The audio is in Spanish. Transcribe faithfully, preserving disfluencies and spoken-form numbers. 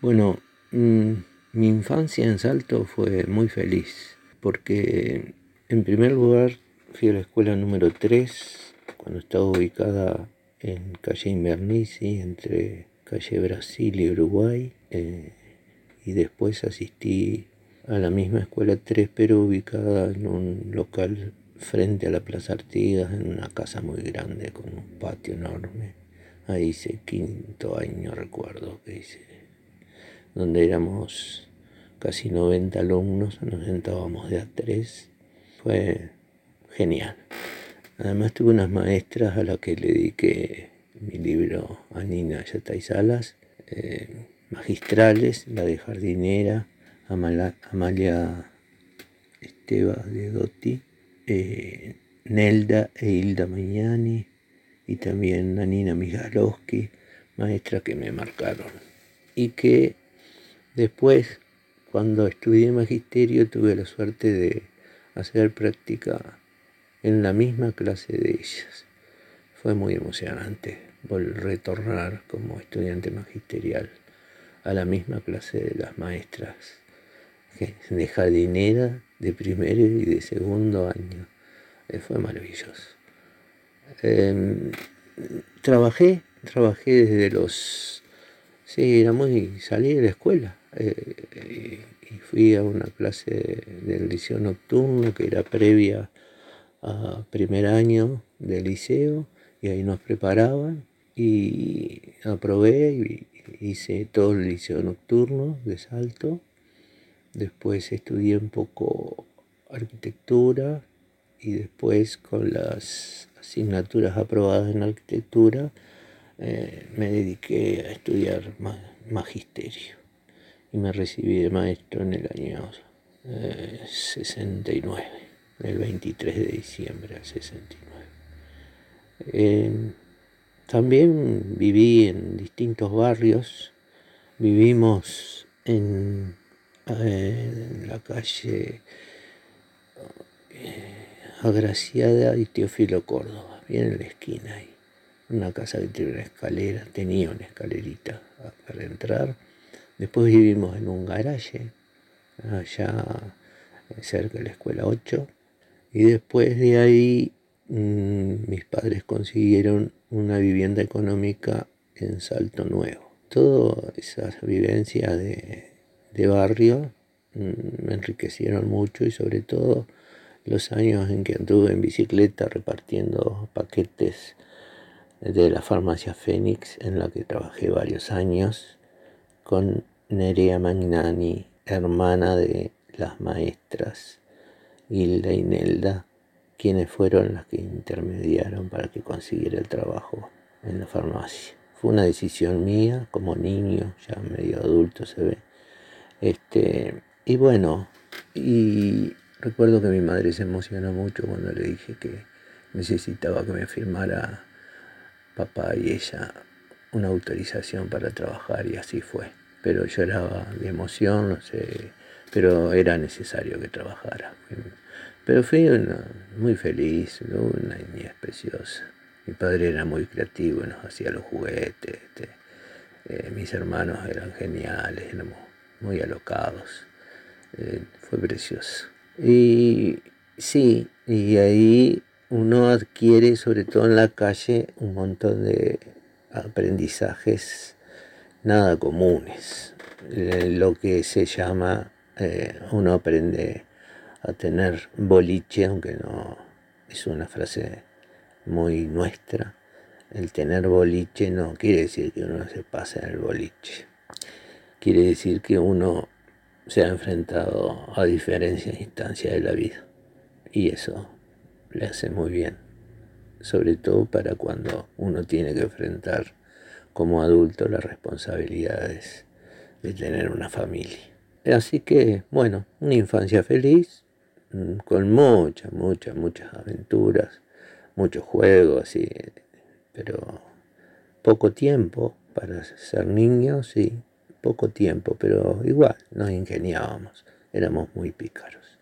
Bueno, mmm, mi infancia en Salto fue muy feliz, porque en primer lugar fui a la escuela número tres, cuando estaba ubicada en calle Invernizzi, entre calle Brasil y Uruguay, eh, y después asistí a la misma escuela tres, pero ubicada en un local frente a la Plaza Artigas, en una casa muy grande con un patio enorme. Ahí hice quinto año, recuerdo que hice, donde éramos casi noventa alumnos, nos sentábamos de a tres. Fue genial. Además tuve unas maestras a las que le dediqué mi libro Anina Yatay Salas, eh, magistrales, la de jardinera, Amala, Amalia Esteba de Dotti, eh, Nelda e Hilda Mañani, y también Nanina Migalowski, maestras que me marcaron. Y que después, cuando estudié magisterio, tuve la suerte de hacer práctica en la misma clase de ellas. Fue muy emocionante retornar como estudiante magisterial a la misma clase de las maestras de jardinera, de primero y de segundo año. Eh, fue maravilloso. Eh, trabajé, trabajé desde los... Sí, era muy... Salí de la escuela eh, y fui a una clase del liceo nocturno que era previa a primer año del liceo, y ahí nos preparaban y aprobé y hice todo el liceo nocturno de Salto. Después estudié un poco arquitectura y después, con las asignaturas aprobadas en arquitectura, eh, me dediqué a estudiar magisterio y me recibí de maestro en el año eh, sesenta y nueve, el veintitrés de diciembre del sesenta y nueve. Eh, también viví en distintos barrios. Vivimos en, eh, en la calle eh, Agraciada y Teófilo Córdoba, bien en la esquina ahí. Una casa que tiene una escalera, tenía una escalerita para entrar. Después vivimos en un garaje, allá cerca de la escuela ocho. Y después de ahí mmm, mis padres consiguieron una vivienda económica en Salto Nuevo. Todas esas vivencias de, de barrio mmm, me enriquecieron mucho, y sobre todo los años en que anduve en bicicleta repartiendo paquetes de la farmacia Fénix, en la que trabajé varios años, con Nerea Magnani, hermana de las maestras Hilda y Nelda, quienes fueron las que intermediaron para que consiguiera el trabajo en la farmacia. Fue una decisión mía, como niño, ya medio adulto se ve. Este, y bueno, y recuerdo que mi madre se emocionó mucho cuando le dije que necesitaba que me firmara papá y ella una autorización para trabajar, y así fue. Pero lloraba de emoción, no sé, pero era necesario que trabajara. Pero fui una, muy feliz, ¿no? Una niñez preciosa. Mi padre era muy creativo y nos hacía los juguetes. Este, eh, mis hermanos eran geniales, éramos muy alocados. Eh, fue precioso. Y sí, y ahí uno adquiere, sobre todo en la calle, un montón de aprendizajes nada comunes. Eh, lo que se llama, eh, uno aprende a tener boliche, aunque no es una frase muy nuestra. El tener boliche no quiere decir que uno se pase en el boliche. Quiere decir que uno se ha enfrentado a diferentes instancias de la vida. Y eso le hace muy bien. Sobre todo para cuando uno tiene que enfrentar como adulto las responsabilidades de tener una familia. Así que, bueno, una infancia feliz, con muchas, muchas, muchas aventuras, muchos juegos, y, pero poco tiempo para ser niños, sí, poco tiempo, pero igual nos ingeniábamos, éramos muy pícaros.